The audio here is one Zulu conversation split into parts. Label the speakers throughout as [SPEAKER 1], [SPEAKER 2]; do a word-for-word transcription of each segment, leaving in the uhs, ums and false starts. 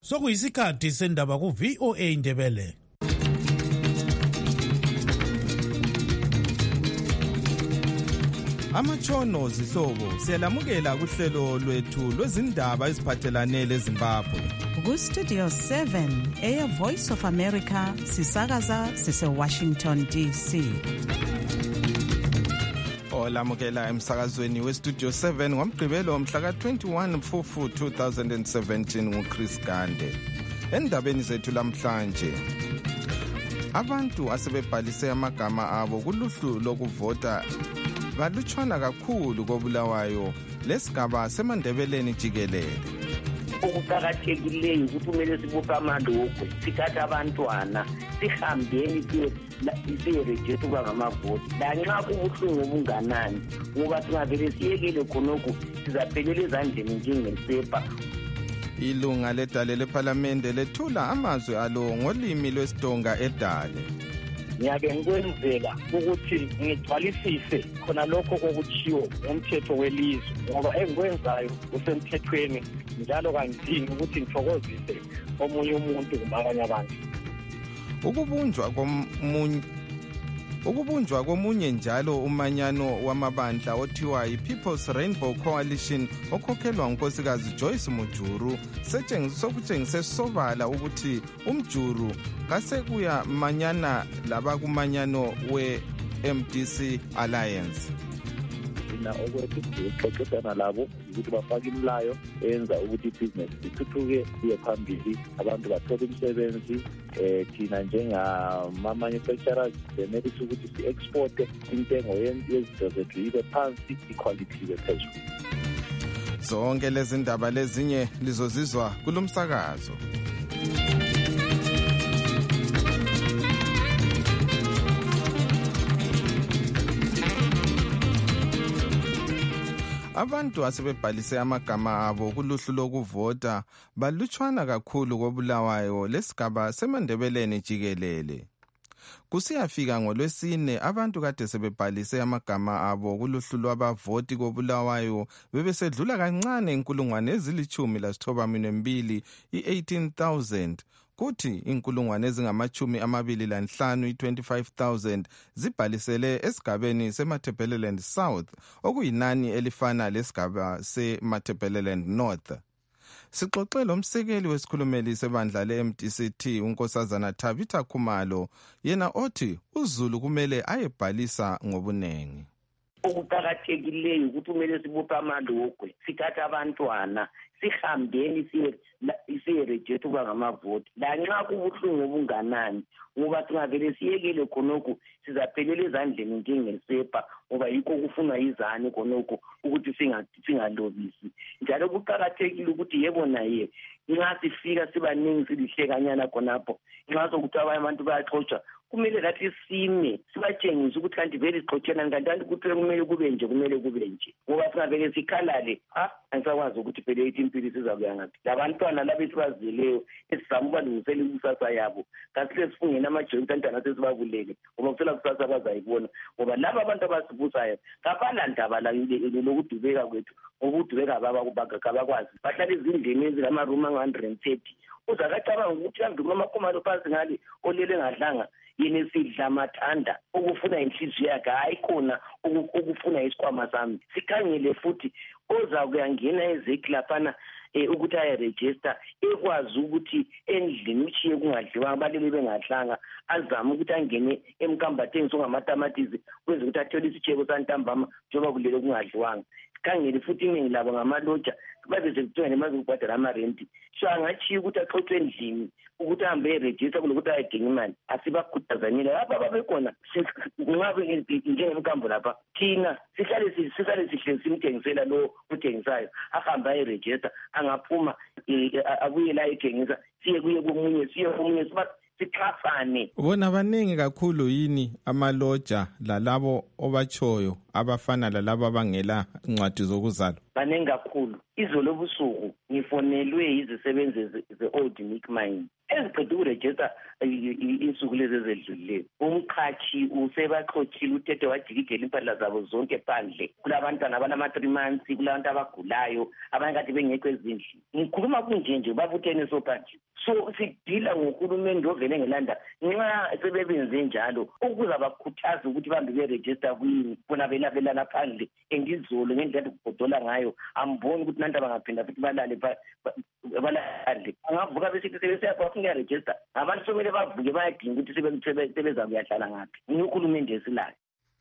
[SPEAKER 1] Sokuyisikhathi sendaba ku V O A Indebele.
[SPEAKER 2] Amatshono zihlobo siyalamukela kuhlelo lwethu lwezindaba eziphathelane leZimbabwe.
[SPEAKER 3] Ku Studio seven eya Voice of America sisakaza sise Washington D C.
[SPEAKER 2] Olamukela emsakazweni we Studio seven ngomgqibelo mhla ka twenty-one Mfumfu two thousand seventeen nguChris Gande. Endabeni zethu lamhlanje, abantu asebebhalise amagama abo kuluhlu lokuvota balutshwana kakhulu koBulawayo lesigaba semandebeleni jikelele.
[SPEAKER 4] Ukuqakathekileyo ukuthi kumele sibophe amalokwe sithathe abantwana sihambeni siyerejister ukuba ngamavoti lanxa kubuhlungu obunganani ngoba singavele siyekele khonokho sizaphelela ezandleni njengesepa.
[SPEAKER 2] Ilunga ledale lePhalamende lethula amazwi alo ngolimi lwesiTonga eDale.
[SPEAKER 5] Ngiyake ngikwenzela ukuthi ngigcwalisise khona lokho okuchiwo ngomthetho welizwe ngoba engikwenzayo usemthethweni njalo kangidingi ukuthi ngithokozise omunye umuntu kumbe abanye abantu.
[SPEAKER 2] Ukubunjwa komunye Ukubunjwa komunye njalo umanyano wamabandla othiwa yi-People's Rainbow Coalition okhokhelwa ngunkosikazi Joyce Mujuru sokutshengise sobala ukuthi umjuru kasekuya manyana labakumanyano we-M D C Alliance.
[SPEAKER 6] Na okwethu sixoxisana labo ukuthi bafake imlayo enza ukuthi ibusiness ithuthuke iye phambili, abantu bathole umsebenzi, eh thina njengama-manufacturers benelisa ukuthi si-export intengo yezinto zethu ibe phansi, iquality ibe phezulu.
[SPEAKER 2] Zonke lezi ndaba lezinye lizozizwa kulomsakazo. Abantu asebebhalise amagama abo kuluhlu lokuvota balutshwana kakhulu koBulawayo lesigaba semandebeleni jikelele. Kusiyafika ngolwesine abantu kade sebebhalise amagama abo kuluhlu lwabavoti koBulawayo bebesedlula kancane inkulungwane ezilithumi lasithoba mbili i-eighteen thousand. Kuthi inkulungwane ezingamachumi amabili lanhlanu i-twenty-five thousand zibhalisele esigabeni seMatabeleland South okuyinani elifana lesigaba seMatabeleland North. Sixoxe lomsekeli wesikhulumeli sebandla le-M D C T unkosazana Tabitha Khumalo, yena othi uZulu kumele ayebhalisa ngobunengi.
[SPEAKER 4] Ukuqakathekileyo ukuthi kumele sibophe amalokwe sithathe abantwana sihambeni siyerejister ukuba ngamavoti lanxa kubuhlungu obunganani ngoba singavele siyekele khonokho sizaphelela ezandleni njengesepa ngoba yikho kufunwa yizane khonokho ukuthi singalobisi. Njalo kuqakathekile ukuthi yebo naye nxa sifika sibaningi silihlekanyana khonapho nxa sokuthi abanye abantu bayaxotsha kumele lathi sime sibatshengise ukuthi kanti vele sixotshana kanti ukuthi kumele kube nje kumele kube nje ngoba singavele sikhalale ha angisakwazi ukuthi phela ithi impilo sizakuya ngaphi. Labantwana laba esibazeleyo esizama ubalungisela ikusasa yabo kasile sifungene amajoint antana sesibabulele ngoba kusela kusasa bazayibona ngoba laba abantu abasibusayo kabalandaba lokudubeka kwethu ngokudubeka baba kubakwazi bahlala izindlini ezingama-room one hundred thirty uzakacabanga ukuthi kanti kunomakhomalo phansi ngale olele ngadlanga yini sidla mathanda ukufuna inhliziyo yakhe hayi khona ukufuna isikhwama sami. Sikhangele futhi oza kuyangena ezeki laphana ukuthi ayeregister ekwazi ukuthi endlini uchiye kungadliwa abalele bengadlanga azama ukuthi angene emkambatheni songamatamatisi kwenza ukuthi athole isitshebo santambama njengoba kulele kungadliwanga. Sikhangele futhi iningi labo ngamaloja baze sekuthiwa nemazi ukubhadala amarenti so angachiya ukuthi axoxwe endlini ukuthi ahambe eregister kulokuthi ayedinga imali. Asibakhutazanile lapha babekhona kungabe njengemkambo lapha thina sihlale sihlale sihle simthengisela lo uthengisayo ahambe ayeregister angaphuma abuye la ethengisa siye kuye komunye siye komunye siba sixhasane.
[SPEAKER 2] Bona baningi kakhulu yini amaloja lalabo obachoyo abafana lalabo abangela incwadi zokuzalwa?
[SPEAKER 4] baningi kakhulu. Izolo ebusuku ngifonelwe izisebenzi ze-Old Nick Mine eziqeda ukurejista insuku lezi ezedlulileyo. Umqhashi usebaxothile uthethe wajikijela impahla zabo zonke phandle. Kulabantwana abanama-three months, kulabantu abagulayo, abanye kade bengekho ezindlini. Ngikhuluma kunje nje babuthene sophansi. So sidila ngohulumende ovele ngelanda nxa sebebenze njalo ukuze bakhuthaze ukuthi bambe berejista kuyini bona belabelana phandle. Engizolo ngendlela ukugodola ngayo amboni ukuthi nanda bangaphinda futhi balale balale angavuka besithi sebesiyafuna ukurejista abantu somele bavuke bayadinga ukuthi sebeza kuyahlala ngaphi. Uhulumende esilayo.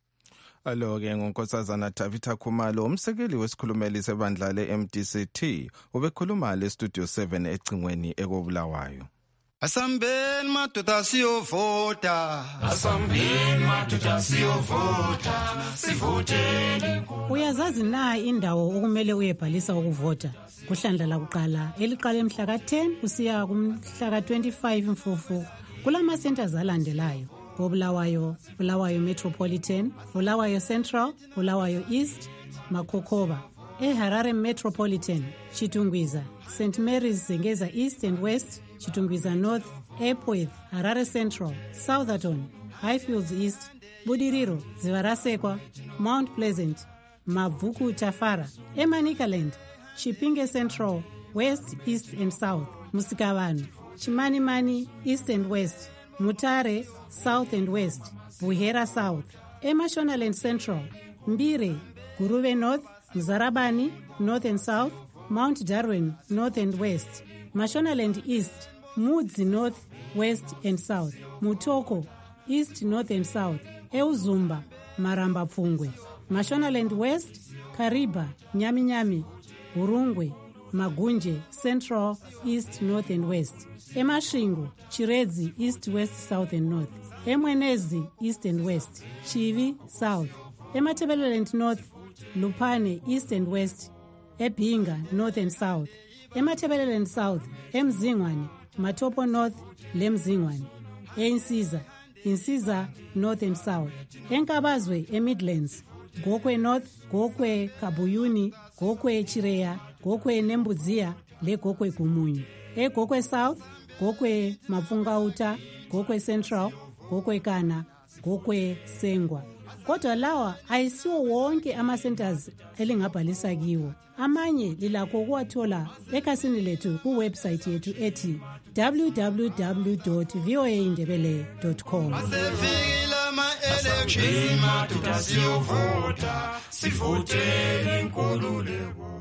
[SPEAKER 2] Alo-ke ngonkosazana Tabitha Khumalo, umsekeli wesikhulumeli sebandla le-M D C T, ubekhuluma le-Studio seven ecingweni ekobulawayo.
[SPEAKER 7] Asambeni madoda siyovota,
[SPEAKER 8] asambeni madoda siyovota, sivoteni.
[SPEAKER 9] Uyazazi na indawo okumele uyebhalisa ukuvota? Kuhlandla lakuqala eliqala emhla ka ten kusiya kumhla ka twenty-five Mfufu kulama centers alandelayo: Bulawayo, Bulawayo Metropolitan, Bulawayo Central, Bulawayo East, Makokoba. eHarare Metropolitan, Chitungwiza, Saint Mary's Zengeza East and West, Chitungwiza North, Epworth, Harare Central, Southerton, Highfields East, Budiriro, Zivarasekwa, Mount Pleasant, Mavuku Tafara, Emanikaland, Chipinge Central, West, East and South, Musikavanu, Chimanimani, East and West, Mutare, South and West, Buhera South, Emashonaland Central, Mbire, Guruve North, Mzarabani, North and South, Mount Darwin, North and West, Mashonaland East, Mudzi North, West and South, Mutoko, East, North and South, Euzumba, Maramba Pfungwe, Mashonaland West, Kariba, Nyami Nyami, Urungwe, Magunje, Central, East, North and West, Emashingo, Chiredzi, East, West, South and North, Emwenezi, East and West, Chivi, South, Ematebeleland North, Lupane, East and West, Ebinga, North and South, Ematebeleland South, Emzingwane, Matopo North, Lemzingwane, Einsiza, Insiza, North and South, Enkabazwe, Emidlands, Gokwe North, Gokwe Kabuyuni, Gokwe Chireya, Gokwe Nembuzia, Le Gokwe Gumunyu, E Gokwe South, Gokwe Mafungauta, Gokwe Central, Gokwe Kana, Gokwe Sengwa. Kodwa lawa ayisiwo wonke ama-centers elingabhalisa kiwo. Amanye lilakho ukuwathola ekhasini lethu kuwebsite yethu ethi w w w dot v o a indebele dot com.
[SPEAKER 8] Asefikile ama-elections madoda siyovota, sivoteni inkululeko.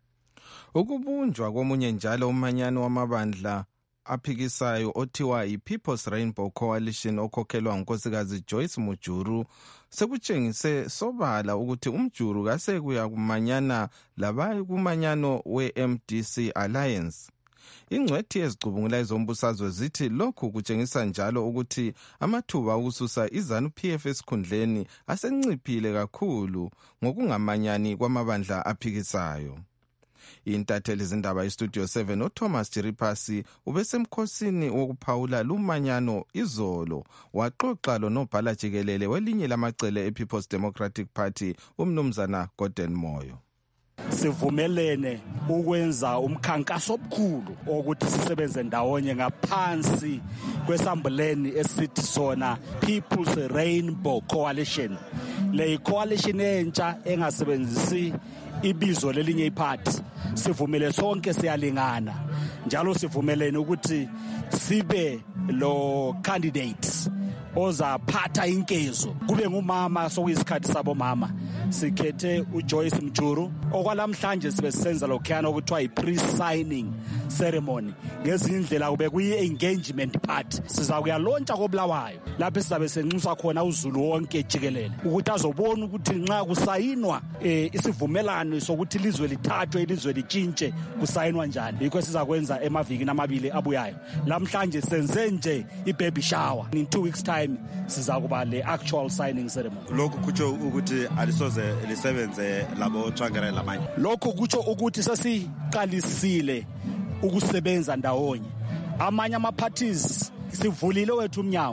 [SPEAKER 2] Ukubunjwa komunye njalo umanyano wamabandla aphikisayo othiwa yi-People's Rainbow Coalition okhokhelwa ngunkosikazi Joyce Mujuru sekutshengise sobala ukuthi umjuru kase kuya kumanyana labayi kumanyano we-M D C Alliance. Ingcwethi ezicubungula ezombusazwe zithi lokhu kutshengisa njalo ukuthi amathuba okususa iZANU-P F esikhundleni asenciphile kakhulu ngokungamanyani kwamabandla aphikisayo. Intatheli zindaba iStudio seven uThomas Jiripasi ubesemkhosini wokuphawula lumanyano izolo waxoxa lonobhala jikelele welinye lamacele ePeople's Democratic Party umnumzana Gordon Moyo.
[SPEAKER 10] Sivumelene ukwenza umkhankaso omkhulu ukuthi sisebenze ndawonye ngaphansi kwesambuleni esithi sona People's Rainbow Coalition. Le coalition entsha engasebenzisi ibizo lelinye iphathi. Sivumele sonke siyalingana njalo sivumelene ukuthi sibe lo candidates ozaphatha inkezo kube ngumama sokuyisikhathi sabo mama. Sikhethe uJoyce Mjuru okwalamhlanje sibe senza lokhana okuthiwa i-pre-signing ceremony ngezindlela kube kuyi-engagement party. Siza kuyalontsha kobulawayo lapho sizabe senxusa khona uZulu wonke jikelele ukuthi azobona ukuthi nxa kusayinwa isivumelano sokuthi ilizwe lithathwe ilizwe litshintshe kusayinwa njani. Yikho sizakwenza emavikini amabili abuyayo. Lamhlanje senze nje i-baby shower. In two weeks time siza kuba le actual signing ceremony.
[SPEAKER 11] Lokho kutsho ukuthi alisoze lisebenze labo tshangere lamanye.
[SPEAKER 10] Lokho kutsho ukuthi sesiqalisile ukusebenza ndawonye. Amanye ama parties sivulile wethu umnyango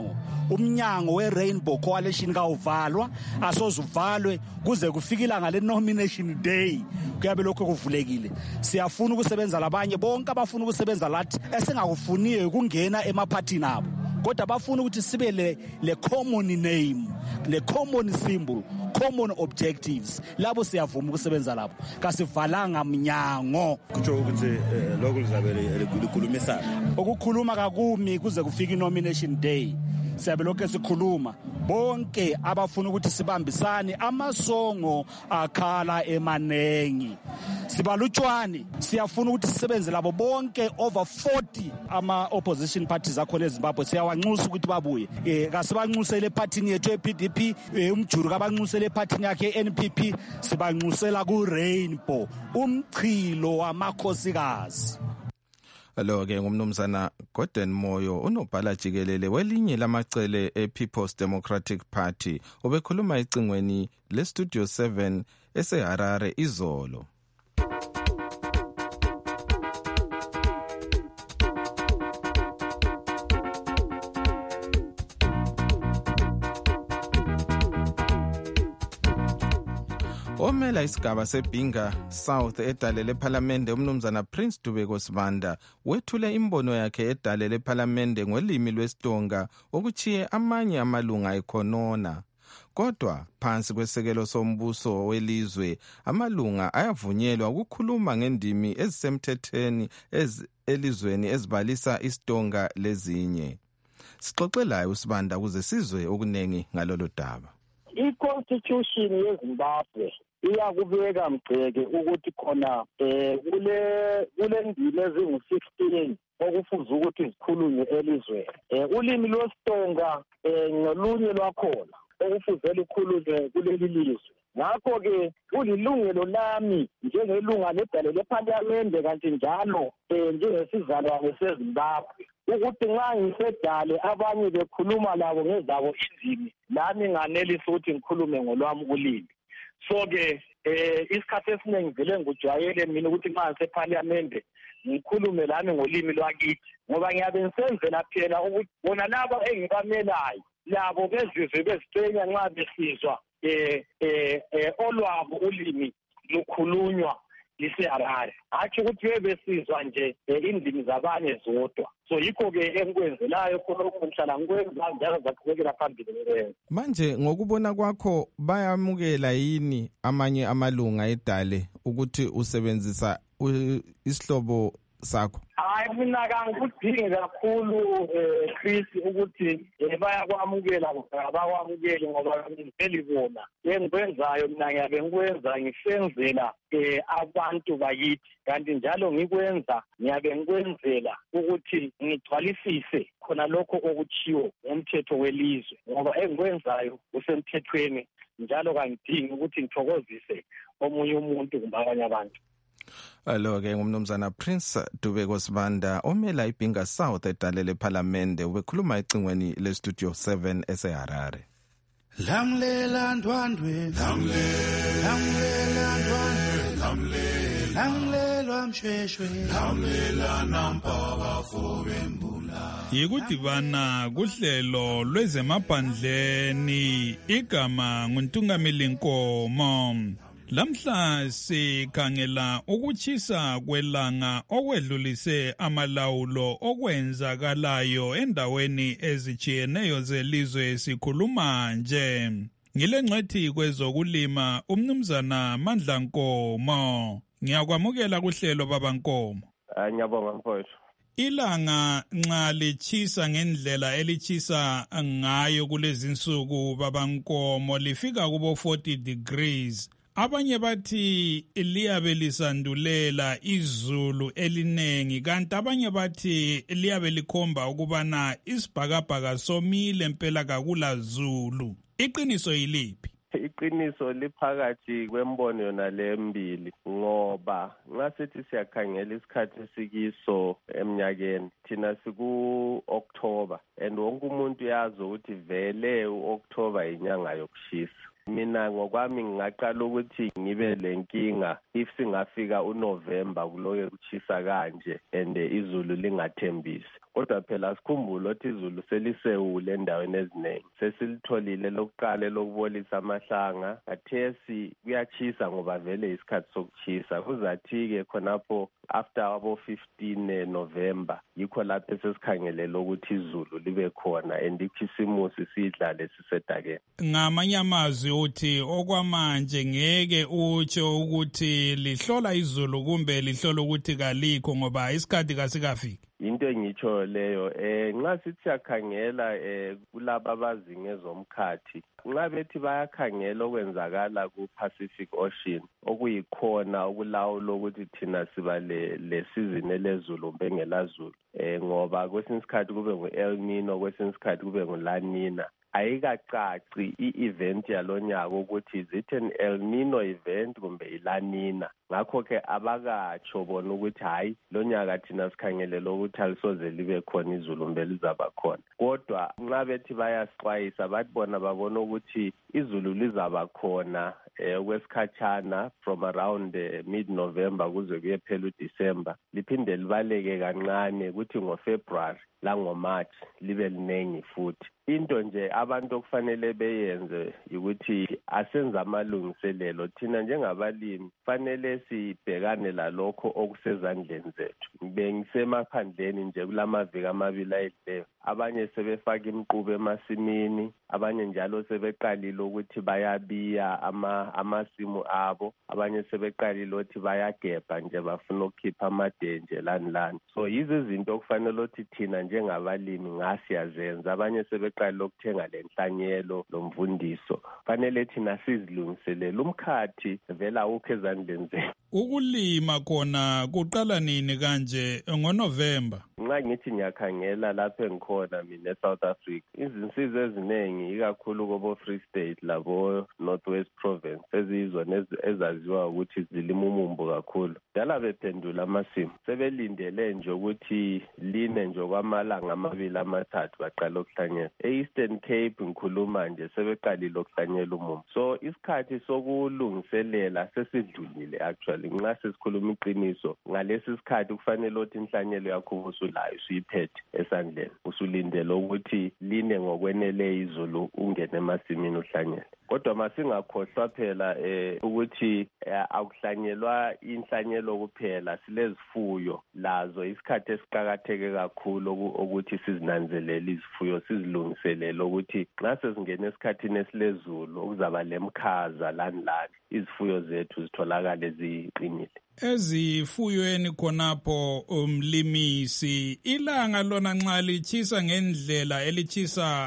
[SPEAKER 10] umnyango we-Rainbow Coalition kawuvalwa, asoze uvalwe kuze kufike ilanga le-nomination day kuyabe lokho kuvulekile. Siyafuna ukusebenza labanye bonke abafuna ukusebenza lathi esingakufuniyo ukungena emaphathini abo, kodwa bafuna ukuthi sibe le, le common name, le common symbol, common objectives. Labo siyavuma ukusebenza lapho, kasivalanga mnyango.
[SPEAKER 11] Kutsho ukuthi lokho lizabe likhulumisana
[SPEAKER 10] ukukhuluma kakumi kuze kufike i-nomination day. Siyabe lokho sikhuluma bonke abafuna ukuthi sibambisane, amasongo akhala emanengi, sibalutshwane. Siyafuna ukuthi sisebenze labo bonke over forty ama opposition parties akhona eZimbabwe. Siyawanxusa ukuthi babuye, eh kasibanxusele epartini yethu e-P D P, umjuru kabanxusele epartini yakhe e-N P P, sibanxusela ku-Rainbow, umchilo wamakhosikazi.
[SPEAKER 2] Lo ke ngumnumzana Gordon Moyo, unobhala jikelele welinye lamacele e-People's Democratic Party, obekhuluma ecingweni le-Studio seven eseHarare izolo. Omela isigaba seBinga South edale lePhalamende umnumzana Prince Dubeko Sibanda wethule imbono yakhe edale lePhalamende ngolimi lwesiTonga okuchiye amanye amalunga ekhonona. Kodwa phansi kwesekelo sombuso welizwe amalunga ayavunyelwa ukukhuluma ngendimi ezisemthethweni elizweni ezibalisa isiTonga lezinye. Sixoxelayo uSibanda ukuze sizwe okunengi ngalolu daba.
[SPEAKER 5] I-Constitution yeZimbabwe iyakubeka mgceke ukuthi khona eh kule kule ndimi ezingu sixteen okufuze ukuthi zikhulunywe elizweni. Eh ulimi lwesiTonga eh ngolunye lwakhona okufuze likhulunywe kuleli lizwe. Ngakho ke kulilungelo lami njengelunga ledale lePhalamende kanti njalo eh njengesizalwane seZimbabwe ukuthi nxa ngisedale abanye bekhuluma labo ngezabo indimi, nami nganelisa ukuthi ngikhulume ngolwami ulimi. So ke eh isikhathi esiningi vele ngijwayele mina ukuthi nxa ngisePhalamende ngikhulume lami ngolimi lwakithi, ngoba ngiyabe ngisenzela phela ukuthi bona laba engibamelayo labo bezizwe bezicenya nxa besizwa eh eh olwabo ulimi lukhulunywa liseHarare, athi ukuthi bebesizwa nje indimi zabanye zodwa. So yikho ke engikwenzelayo khona ukumhlala ngikwenza njalo zaqhubekela phambili ngikwenza.
[SPEAKER 2] Manje ngokubona kwakho bayamukela yini amanye amalunga edale ukuthi usebenzisa isihlobo sakho?
[SPEAKER 5] Hayi mina kangikudingi kakhulu eh Chris ukuthi bayakwamukela abakwamukeli ngoba ngiselibona engikwenzayo mina ngiyabe ngikwenza ngisenzela eh abantu bayithi, kanti njalo ngikwenza ngiyabe ngikwenzela ukuthi ngigcwalisise khona lokho okuchiwo umthetho welizwe, ngoba engikwenzayo usemthethweni njalo kangidingi ukuthi ngithokozise omunye umuntu kumbe abanye abantu.
[SPEAKER 2] Alo ke ngumnumzana Prince Dubeko Sibanda omela iBinga South edale lePhalamende ubekhuluma ecingweni le-Studio seven eseHarare.
[SPEAKER 8] Lamlela ndwandwe lamlela ndwandwe lamlela lamlela mshweshwe lamlela nampa bafobembula.
[SPEAKER 12] Yikudibana kuhlelo lwezemaphandleni, igama nguNtungameli Nkomo. Lamhla sikhangela ukuchisa kwelanga okwedlulise amalawulo okwenzakalayo endaweni ezijiyeneyo zelizwe. Sikhuluma nje ngilengcwethi kwezokulima umnumzana Mandla Nkomo. Ngiyakwamukela kuhlelo baba Nkomo.
[SPEAKER 13] Ngiyabonga mfowethu.
[SPEAKER 12] Ilanga nxa lichisa ngendlela elichisa ngayo kulezi insuku baba Nkomo lifika kubo forty degrees. Abanye bathi liyabe lisandulela izulu elinengi, kanti abanye bathi liyabe likhomba ukubana isibhakabhaka somile impela kakula zulu. Iqiniso yiliphi?
[SPEAKER 13] Iqiniso liphakathi kwembono yona lembili, ngoba nxa sithi siyakhangela isikhathi sikiso eminyakeni thina siku-October, and wonke umuntu yazi ukuthi vele u-October inyanga yokushisa. Mina ngokwami ngingaqala ukuthi ngibe lenkinga if singafika uNovember kuloke kuchisa kanje and izulu lingathembisi. kodwa phela sikhumbule ukuthi izulu selisewule endaweni eziningi. Sesilitholile lokuqala lokubolisa amahlanga, kathesi kuyachisa ngoba vele isikhathi sokuchisa. Kuzathi-ke khonapho after abo fifteen November yikho lapho sesikhangelela ukuthi izulu libe khona and ikhisimusi sidlale sisedakeni.
[SPEAKER 12] Ngamanye amazwi uthi okwamanje ngeke utsho ukuthi lihlola izulu kumbe lihlola ukuthi kalikho ngoba isikhathi kasikafiki.
[SPEAKER 13] Into engitsho leyo eh nxa sithi siyakhangela eh kulabo abazi ngezomkhathi, nxa bethi bayakhangela okwenzakala ku-Pacific Ocean okuyikhona okulawula ukuthi thina siba le season elezulu bengelazulu eh ngoba kwesinye isikhathi kube ngu-El Nino, kwesinye isikhathi kube ngu-La Nina. Ayikacaci i-event yalonyaka ukuthi is it an El Nino event kumbe i-La Nina. Ngakho-ke abakatsho bona ukuthi hayi lonyaka thina sikhangelela ukuthi alisoze libe khona izulu mbe lizaba khona. Kodwa nxa bethi bayasixwayisa bathi bona babona ukuthi izulu lizaba khona eh okwesikhatshana from around uh, mid-November kuze kuyephela uDecember, liphinde libaleke kancane ukuthi ngoFebruary la ngoMarch libe linengi futhi. Into nje abantu okufanele beyenze ukuthi asenze amalungiselelo. Thina njengabalimi fanele sibhekane lalokho okusezandleni zethu. Bengisemaphandleni nje kulamaviki amabili ayedleyo, abanye sebefaka imiqubo emasimini, abanye njalo sebeqalile ukuthi bayabiya ama amasimu abo, abanye sebeqalile ukuthi bayagebha nje bafuna ukukhipha amadenje lani lani. So yizo izinto okufanele ukuthi thina njengabalimi ngasiyazenza. Abanye sebeqalile ukuthenga lenhlanyelo lomvundiso. Fanele thina sizilungiselele umkhathi vela ukho ezandleni zethu.
[SPEAKER 12] Ukulima khona kuqala nini kanje ngoNovember?
[SPEAKER 13] Nxa ngithi ngiyakhangela lapho engikhona mina eSouth Africa, izinsiza eziningi ikakhulu kobo Free State labo Northwest Province ezizona ezaziwa ukuthi zilima umumbu kakhulu. Dala bephendula amasimu. Sebelindele nje ukuthi line nje kwamalanga amabili amathathu baqala ukuhlanyela. E-Eastern Cape ngikhuluma nje sebeqalile ukuhlanyela umumbu. So isikhathi sokulungiselela sesidlulile actually. Nxa sesikhuluma iqiniso ngalesi sikhathi kufanele ukuthi inhlanyelo yakho usulayo usuyiphethe esandleni, usulindele ukuthi line ngokwenele izulu ungene emasimini uhlanyele. Kodwa masingakhohlwa phela eh ukuthi eh, akuhlanyelwa inhlanyelo kuphela, silezifuyo lazo isikhathi esiqhakatheke kakhulu ukuthi sizinanzelele izifuyo, sizilungiselele ukuthi nxa sesingena esikhathini esilezulu okuzaba lemkhaza lani lani izifuyo zethu zitholakale ziqinile.
[SPEAKER 12] Ezifuyweni khonapho umlimisi, ilanga lona nxa lichisa ngendlela elichisa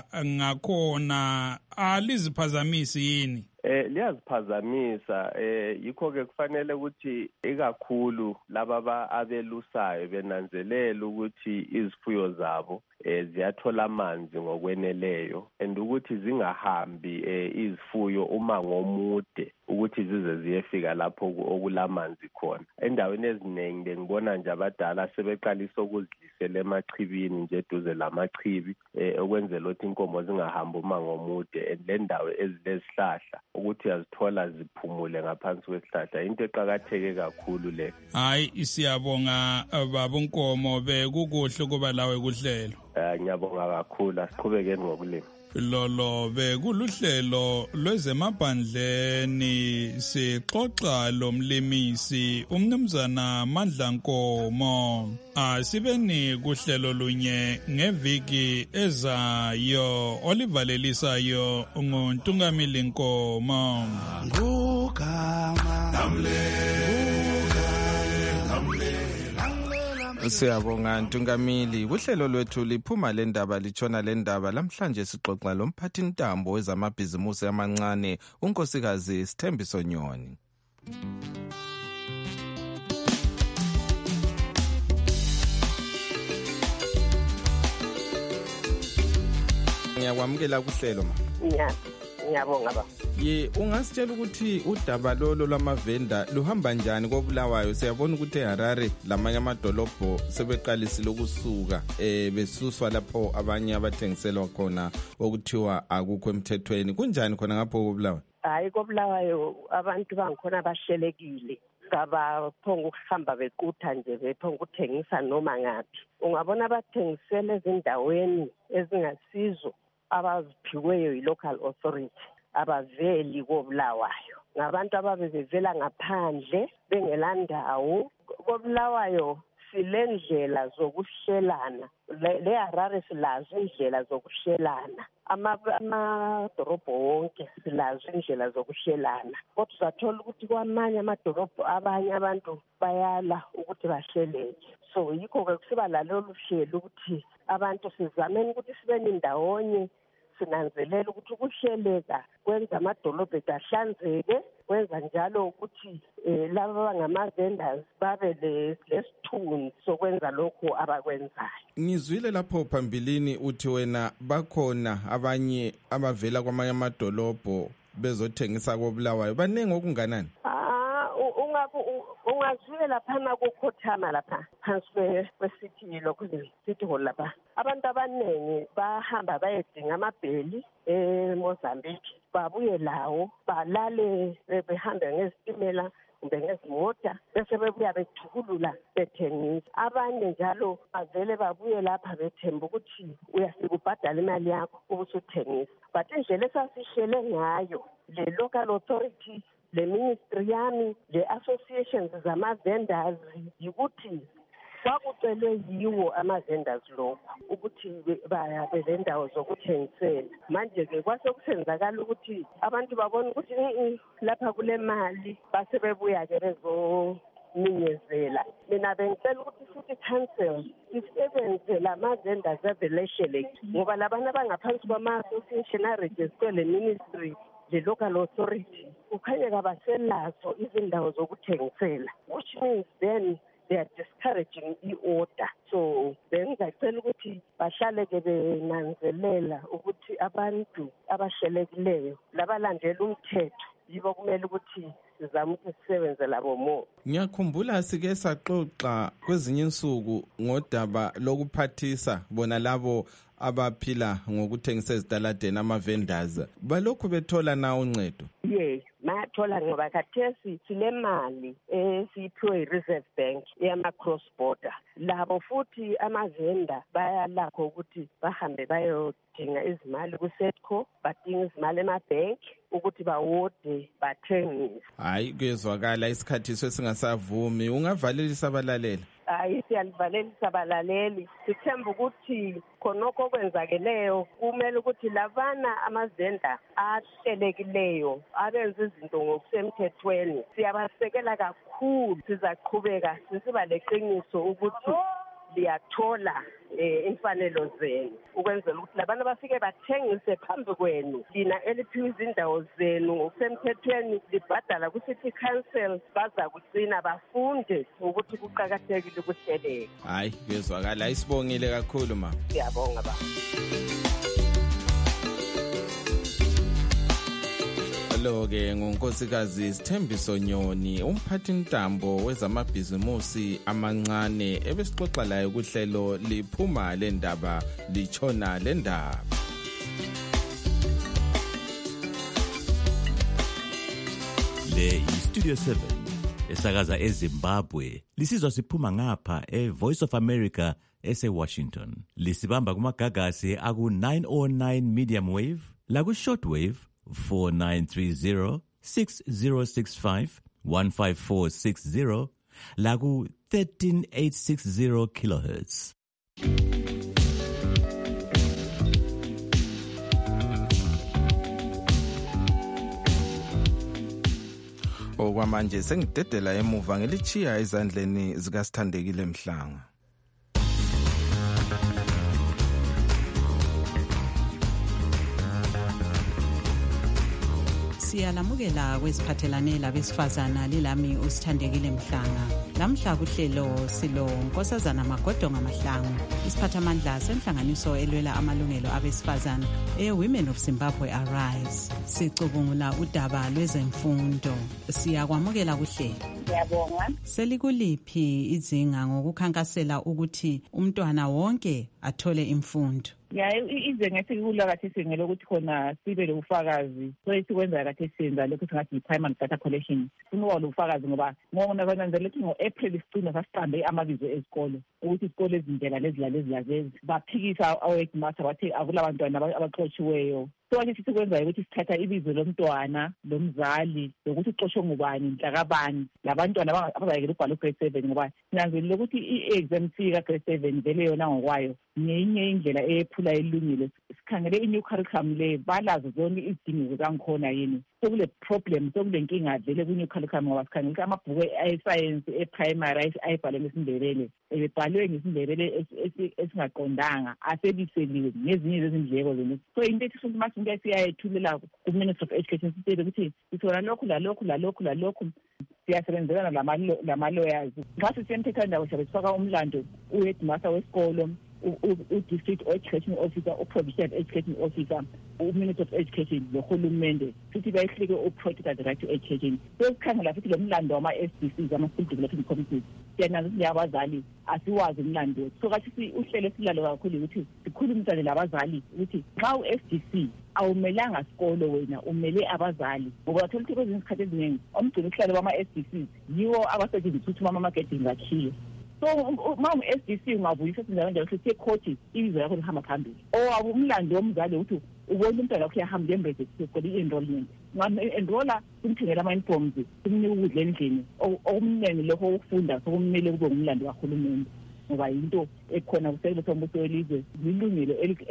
[SPEAKER 12] ngakhona aliziphazamisi yini?
[SPEAKER 13] Eh liyaziphazamisa eh yikho ke kufanele ukuthi ikakhulu laba abelusayo benanzelela ukuthi izifuyo zabo eh ziyathola amanzi ngokweneleyo and ukuthi zingahambi eh izifuyo uma ngomude ukuthi zize ziyefika lapho okulamanzi khona. Endaweni eziningi bengibona nje abadala sebeqalisa ukuzidlisela emachibini nje eduze lamachibi eh okwenzela ukuthi inkomo zingahambi uma ngomude and le ndawo ezilezihlahla ukuthi yazithola ziphumule ngaphansi kwesihlahla. Into eqhakatheke kakhulu le.
[SPEAKER 12] Hayi siyabonga babunkomo bekukuhle kuba lawe kuhlelo.
[SPEAKER 13] Eh ngiyabonga kakhulu, asiqhubekeni ngokulima.
[SPEAKER 12] Lolo bekuluhlelo lwezemaphandleni sixoxa lomlimisi umnumzana Mandla Nkomo. Asibeni kuhlelo lunye ngeviki ezayo olivalelisayo nguNtungamili Nkomo.
[SPEAKER 8] Ngugama namle
[SPEAKER 2] Siyabonga Ntungamili. Kuhlelo lwethu liphuma le ndaba litshona le ndaba. Lamhlanje sixoxa lomphathi ntambo wezamabhizimusi amancane unkosikazi Sithembiso Nyoni. Ngiyakwamukela kuhlelo ma.
[SPEAKER 14] Yeah. Ngiyabonga ba.
[SPEAKER 2] Ye ungasitshela ukuthi udaba lolo lwamavenda luhamba njani koBulawayo? Siyabona ukuthi eHarare lamanye amadolobho sebeqalisile ukusuka eh besuswa lapho abanye abathengiselwa khona okuthiwa akukho emthethweni. Kunjani khona ngapho koBulawayo?
[SPEAKER 14] Hayi koBulawayo abantu bangikhona bahlelekile. ngabaphonga ukuhamba bequtha nje bephonga ukuthengisa noma ngaphi. Ungabona abathengisela ezindaweni ezingasizo abaziphiweyo yi-local authority abaveli koBulawayo, ngabantu ababevela ngaphandle bengelandawo. koBulawayo silendlela zokuhlelana, le Harare silazo indlela zokuhlelana, amadorobho wonke silazo indlela zokuhlelana. Kodwa uzathola ukuthi kwamanye amadorobho abanye abantu bayala ukuthi bahleleke. So yikho-ke kusiba lalolu hlelo ukuthi abantu sizameni ukuthi sibe nindawonye, sinanzelela ukuthi ukuhleleka kwenza amadolobho ahlanzeke, kwenza njalo ukuthi eh, laba ngama-vendors babe lesithunzi sokwenza lokhu abakwenzayo.
[SPEAKER 2] Ngizwile lapho phambilini uthi wena bakhona abanye abavela kwamanye amadolobho bezothengisa koBulawayo. Baningi okunganani?
[SPEAKER 14] Ah, ungazwile laphana kukhothama lapha phansi kwesithi lokhu sithi hall lapha. Abantu abaningi bahamba bayedinga amabheli eMozambique, babuye lawo balale behambe ngezitimela kumbe ngezimota bese bebuya bethukulula bethengisa. Abanye njalo bavele babuye lapha bethemba ukuthi uyafika ubhadala imali yakho ubusuthengisa. But indlela esasihlele ngayo le local authority, le ministry yami, le associations zama-vendors yikuthi kwakucelwe yiwo ama-vendors lokhu ukuthi baya belendawo zokuthengisela. Manje-ke kwase kusenzakala ukuthi abantu babona ukuthi lapha kule mali base bebuya-ke bezoninyezela. Mina bengicela ukuthi futhi council sisebenze lama-vendors avelesheleke ngoba labana abangaphansi kwama-association arejistwe le ministry, the local authority, kukhanya kabaselazo izindawo zokuthengisela, which means then they are discouraging i-order. So bengicela ukuthi bahlale-ke benanzelela ukuthi abantu abahlelekileyo labalandela umthetho yibo kumele ukuthi sizama ukuthi sisebenze labo mo.
[SPEAKER 2] Ngiyakhumbula sike saxoxa kwezinye insuku ngodaba lokuphathisa bona labo abaphila ngokuthengisa ezitaladeni ama-vendors. Balokhu bethola na uncedo?
[SPEAKER 14] Yes, bayathola ngoba khathesi sile mali esiyiphiwe i-Reserve Bank eyama-cross border. Labo futhi ama-vendor bayalakho ukuthi bahambe bayodinga izimali ku-Setco, badinga izimali ema-bank ukuthi bawode bathengise.
[SPEAKER 2] Hayi, kuyezwakala isikhathi sesingasavumi. Ungavalelisa abalaleli?
[SPEAKER 14] Hayi, siyalivalelisa abalaleli. Sithemba ukuthi khonokho okwenzakeleyo kumele ukuthi lavana ama-vendor ahlelekileyo abenza izinto ngokusemthethweni siyabasekela kakhulu. Sizaqhubeka sisiba leqiniso ukuthi liyathola imfanelo zenu ukwenzela ukuthi labantu bafike bathengise phambi kwenu. Lina eliphiwe izindawo zenu ngokusemthethweni libhadala ku-City Council, baza kugcina bafunde ukuthi kuqakathekile ukuhleleka.
[SPEAKER 2] Hayi, kuyezwakala. Isibongile kakhulu ma.
[SPEAKER 14] Siyabonga ba.
[SPEAKER 2] Lo-ke ngunkosikazi Sithembiso Nyoni, umphathi ntambo wezamabhizimusi amancane ebesixoxa layo kuhlelo liphuma lendaba lichona lendaba.
[SPEAKER 15] Le iStudio seven esakaza eZimbabwe lisizwa siphuma ngapha eVoice of America ese-Washington. Lisibamba kumagagasi aku nine oh nine medium wave laku short wave four nine three zero, six zero six five, one five four six zero laku thirteen eight sixty kilohertz.
[SPEAKER 2] Okwamanje sengidedela emuva ngelichiya ezandleni zikaSithandekile Mhlanga.
[SPEAKER 3] Siyalamukela kweziphathelane labesifazana lilami uSithandekile Mhlanga. Lamhla kuhlelo silo Nkosazana Magodonga Mahlangu, isiphathamandla senhlanganiso elwela amalungelo abesifazana e-Women of Zimbabwe Arise. Sicubungula udaba lwezemfundo. Siyakwamukela kuhlelo.
[SPEAKER 16] Siyabonga.
[SPEAKER 3] Selikuliphi izinga ngokukhankasela ukuthi umntwana wonke athole imfundo?
[SPEAKER 16] ya ize ngesikula kathi singelo ukuthi khona sibe lobufakazi so esikwenza kathi senza lokho singathi i-primary data collection sinoba lobufakazi ngoba ngona kwananzela ukuthi ngo-April sicina sasiqambe amabizo ezikolo ukuthi isikole ezindlela lezila lezila lezi baphikisa awedmaster bathi akulabantwana abaxotshiweyo so ake sisikwenza ukuthi sithatha ibizo lomntwana lomzali lokuthi uxoshwe ngubani mhlakabani labantwana abazayekela ukubhala grade seven ngoba sinanzelile ukuthi i-exam fee ka grade seven vele yona ngokwayo ngenye indlela ephula elungile sikhangele i-new curriculum le balazo zonke izidingo zangikhona yini sokule problem sokule nkinga vele ku-new curriculum ngoba sikhangele ukuthi amabhuku e-science e-primary ayibhalwe ngesindebele ebebhalwe ngesindebele esingaqondanga asebiseliwe ngezinye zezindleko zenu so into ethi futhi mase into esiyayethulela ku-Ministry of Education sitele ukuthi sithola lokhu lalokhu lalokhu lalokhu siyasebenzelana lama-lawyers nxa sisemthethweni ndawo siyabe sifaka umlando u-headmaster wesikolo u-district education officer u-provincial education officer u-Ministry of Education lohulumende futhi bayihlike u-protect the right to education sesikhangela futhi lo mlando wama-S D Cs ama-school development committees siyananza ukuthi abazali asiwazi umlando so kathi uhlelo silalo kakhulu ukuthi sikhulumisane labazali ukuthi xa u-S D C awumelanga sikolo wena umele abazali ngoba wathola ukuthi kwezinye izikhathi eziningi omgcini uhlalo wama-S D Cs yiwo abasetshenziswa ukuthi umama-marketing ngakhiye so uma u-S D C ungavuyisa sinjalo njalo ukuthi ekhoti ibizo yakho lihamba phambili or umlando womzali ukuthi ubona umntwana wakho uyahamba ngembese kusikole i-enrollment ngam-enrolla kumthengela ama-uniforms kumnika ukudla endlini okumningi lokho okufunda sokumele kube ngumlando kahulumende ngoba yinto ekhona kusekelo sombuso welizwe lilungelo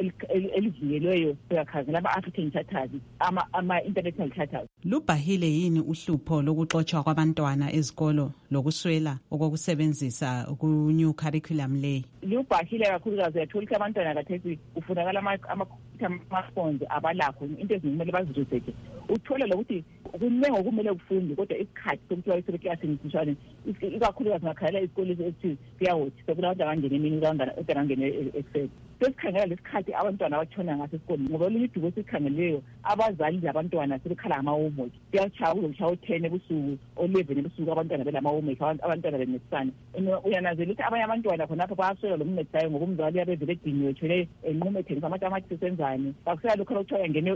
[SPEAKER 16] elivikelweyo sikakhangela ama-African charters ama-international charters.
[SPEAKER 3] Lubhahile yini uhlupho lokuxotshwa kwabantwana ezikolo lokuswela okokusebenzisa ku-new curriculum le?
[SPEAKER 16] Lubhahile kakhulukazi uyathola ukuthi abantwana kathesi kufunakala ama-smartphones abalakho into ezinye kumele baziresearche uthole lokuthi kuningi okumele kufunde kodwa isikhathi sokuthi wayesebe eklasini sishwane ikakhulukazi ngakhalela isikole esithi siyawothi sekulabantu abangene emini angangene e-excel sesikhangela lesikhathi abantwana abatshona ngaso esikoleni ngoba olunye idubo esikhangeleyo abazali labantwana sebekhala ngama-homework siyatshaya kuzokushaya u-ten ebusuku o-eleven ebusuku abantwana belama-homework abantwana bencedisana uyanazela ukuthi abanye abantwana khonapho bayaswela lo mncedisayo ngoba umzali uyabevele edinyiwe thele enqume ethengisa amathamathi senzani bakusela lokho lokuthiwa yangene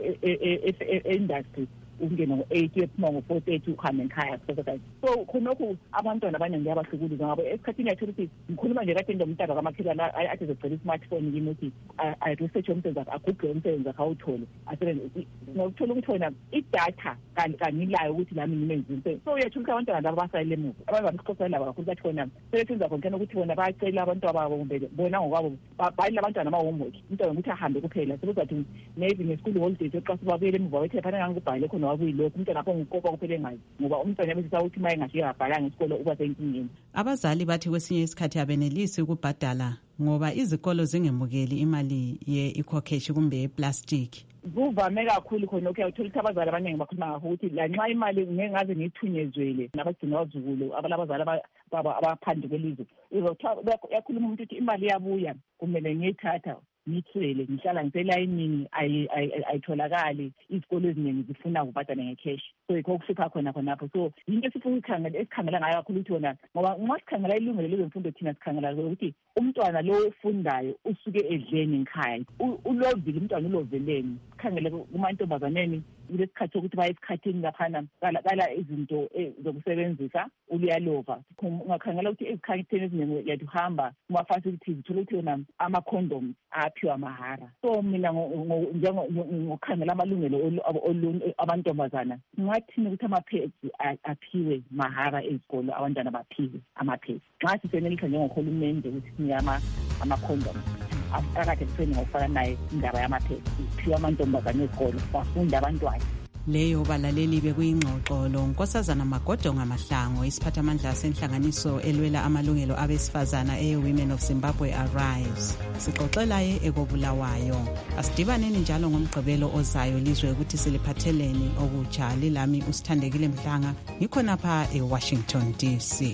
[SPEAKER 16] e-industry ungena ngo-eight ephuma ngo-four thirty uhambe nkhaya so khonokhu abantwana abaningi abahlukuluza ngabo esikhathini yathola ukuthi ngikhuluma nje kade ndomntana kamakhelwana athi ezogcela i-smartphone kimi ukuthi aresearch umsebenzi wakhe agugule umsebenzi wakhe awuthole ngokuthola ukuthi wena idatha kanilayo ukuthi lami ngimenze umsebenzi so uyathola ukuthi abantwana laba basayile emuva abanye babisixoxela laba kakhulu bathi khona sebesenza khona ukuthi bona bayacela abantu ababo kumbe bona ngokwabo bayile abantwana ama-homework umntwana ukuthi ahambe kuphela sebezathi maybe nge-school holidays exa sebabuyele emuva wethe phana ngangikubhayile khona wakuyilokhu umntwana apho ngikopa kuphele ngayo ngoba umntwana ebesisa ukuthi uma engafika abhalanga isikolo uba senkingeni.
[SPEAKER 3] Abazali bathi kwesinye isikhathi abenelisi ukubhadala ngoba izikolo zingemukeli imali ye-ecocash kumbe ye-plastic.
[SPEAKER 16] Kuvame kakhulu khona ukhe uthola ukuthi abazali abaningi bakhuluma ngakho ukuthi lanxa imali ngeke ngaze ngiyithunyezwele nabagcina wazukulu abalabazali abaphandle kwelizwe yakhuluma umuntu ukuthi imali yabuya kumele ngiyithatha ngithwele ngihlala ngiselayinini ayitholakali izikolo eziningi zifuna ukubhadala ngecash so yikho kuhlupha khona khonapho so yinto esifuna ukukhangela esikhangela ngayo kakhulu ukuthi wona ngoba uma sikhangela ilungelo lezemfundo thina sikhangela ukuthi umntwana lo ofundayo usuke edleni ngikhaya ulovile umntwana uloveleni sikhangele kumantombazaneni kulesikhathi sokuthi baye esikhathini laphana kala izinto zokusebenzisa uluyalova ungakhangela ukuthi ezikhathini eziningi uyahamba kuma-facilities uthola ukuthi yona ama-condoms aphiwa mahara so mina ngokukhangela amalungelo amantombazana ngathini ukuthi ama-pads aphiwe mahara ezikolo abantwana baphiwe ama-pads nxa sisenelisa njengohulumende ukuthi sinye ama-condoms akade sifeni ngokufana naye indaba yama-pads iphiwe amantombazana ezikolo bafunde abantwana.
[SPEAKER 3] Leyo balaleli bekuyingxoxo lo Nkosazana Magodo ngamahlango isiphathamandla senhlanganiso elwela amalungelo abesifazana e-Women of Zimbabwe Arise. Sixoxelaye ekobulawayo. Asidibaneni njalo ngomgqibelo ozayo lizwe ukuthi siliphatheleni okutsha lilami usithandekile Mhlanga ngikhonapha eWashington D C.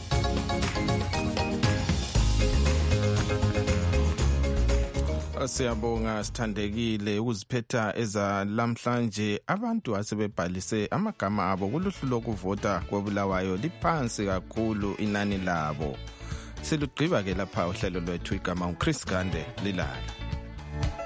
[SPEAKER 2] Siyabonga sithandekile ukuziphetha ezalamhlanje abantu asebebhalise amagama abo kuluhlu lokuvota kobulawayo liphansi kakhulu inani labo. Silugqiba ke lapha uhlelo lwethu igama uChris Gande lilala.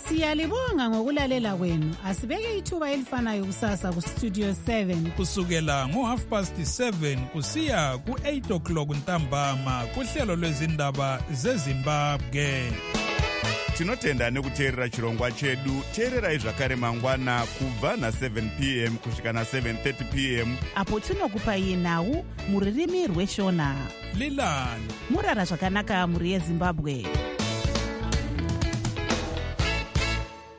[SPEAKER 9] Siyalibonga ngokulalela kwenu. Asibeke ithuba elifanayo kusasa ku Studio seven
[SPEAKER 12] kusukela ngo half past seven kusiya ku eight o'clock ntambama kuhlelo lwezindaba zeZimbabwe.
[SPEAKER 17] Tinotenda nekuteerera chirongwa chedu. Teererai zvakare mangwana kubva na seven p m kusvika na seven thirty p m
[SPEAKER 18] apo tinokupai nhau muririmi rweshona.
[SPEAKER 12] Lilani
[SPEAKER 18] murara zvakanaka muri yeZimbabwe.